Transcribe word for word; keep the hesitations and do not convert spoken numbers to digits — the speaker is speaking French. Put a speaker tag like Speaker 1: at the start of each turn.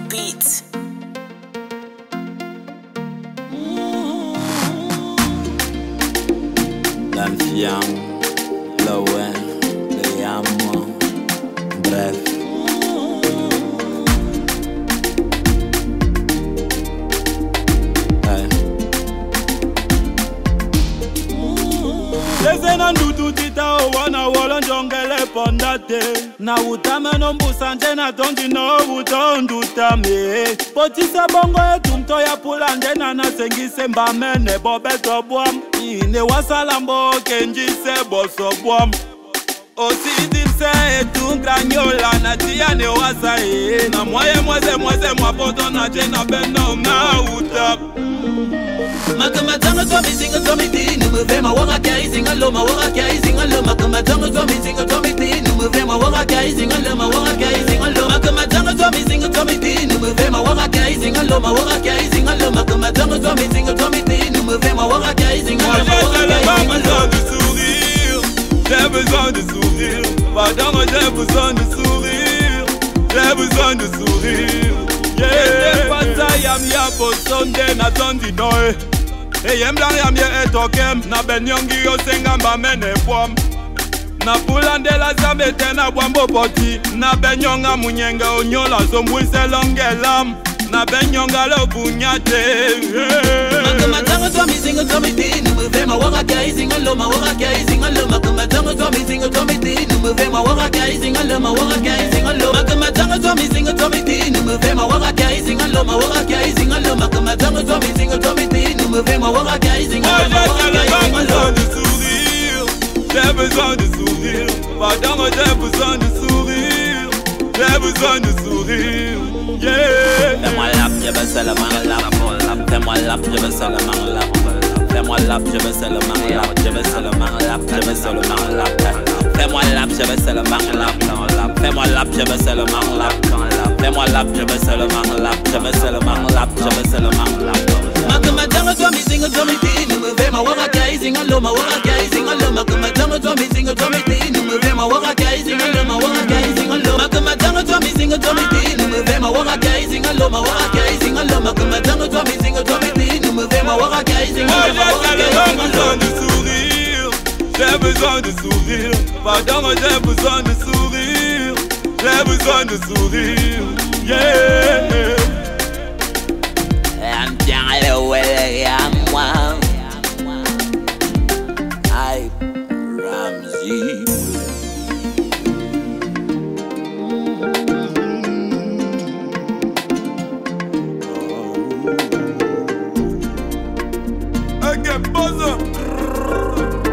Speaker 1: beat.
Speaker 2: L'enfiant, Lowen, le Yamo, bref.
Speaker 3: Lezena ndutu tita wana wala njongele pondate na utame no mbusanje na tondi no utonduta me potisa bongo etu mto ya pulande na nasengise mbamene bobeto bwam ine wasala mboke njise boso bwam osidinse etu ngranyola na tiane wasa e na mwaye mweze mweze mwapoto na jena beno na utap
Speaker 4: Makamatanga to me singa to me di nu me ve ma wanga kai singa lo ma wanga kai singa lo makamatanga to me singa to me di nu me ve ma wanga kai singa lo ma wanga kai singa lo makamatanga to me singa to me di nu me ve ma wanga kai singa lo ma wanga kai singa lo makamatanga to me singa to me di nu me ve ma wanga kai singa lo ma wanga kai singa lo.
Speaker 3: J'ai besoin de sourire, pardon moi j'ai besoin de sourire, j'ai besoin de sourire. Yeah, pata yam ya posonde na tondi noe. E yem blanc yam ye etokem na benyongi yo sengamba mene bwam. Na pulande la zambe tena bwambo poti na benyonga munyenga onyola zombwise longelam na benyonga lo bunyate.
Speaker 4: Makamatanga to me singa to me di nu me ve ma wanga kai singa lo ma wanga kai singa lo makamatanga to me singa to me di nu me ve ma wanga kai singa lo ma wanga kai singa lo makamatanga to me singa to me di nu me ve ma wanga kai singa lo ma wanga kai singa lo makamatanga to me singa to me di nu me ve ma wanga kai singa lo ma wanga kai singa lo.
Speaker 3: J'ai besoin de sourire, pardon moi j'ai besoin de sourire, j'ai besoin de sourire, yeah.
Speaker 2: Fais-moi lap, je veux seulement lap. Fais-moi lap, je veux seulement lap. Fais-moi lap, je veux seulement lap. Je veux seulement lap, je veux seulement lap. Fais-moi lap, je veux seulement lap. Fais-moi lap, je veux seulement lap. Fais-moi lap, je veux seulement lap. Je veux seulement lap, je veux seulement lap.
Speaker 4: Makamatanga to me singa to me di nu me ve ma wanga kai singa lo ma wanga kai singa lo makamatanga to me singa to me di nu me ve ma wanga kai singa lo ma wanga kai singa lo makamatanga to me singa to me di nu me ve ma wanga kai singa lo ma wanga kai singa lo makamatanga to me singa to me di nu me ve ma wanga kai singa lo ma wanga kai singa lo.
Speaker 3: J'ai besoin de sourire, pardon moi j'ai besoin de sourire, j'ai besoin de sourire, yeah.
Speaker 2: L'enfiant, le Yamo, I Ramsey.
Speaker 3: I get buzzer.